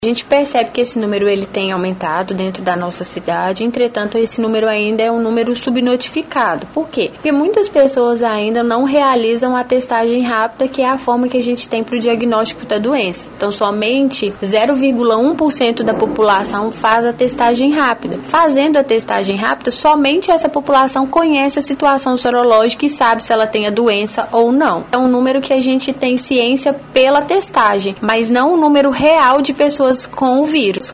A gente percebe que esse número ele tem aumentado dentro da nossa cidade, entretanto esse número ainda é um número subnotificado. Por quê? Porque muitas pessoas ainda não realizam a testagem rápida, que é a forma que a gente tem para o diagnóstico da doença. Então somente 0,1% da população faz a testagem rápida. Fazendo a testagem rápida, somente essa população conhece a situação sorológica e sabe se ela tem a doença ou não. É um número que a gente tem ciência pela testagem, mas não o número real de pessoas com o vírus.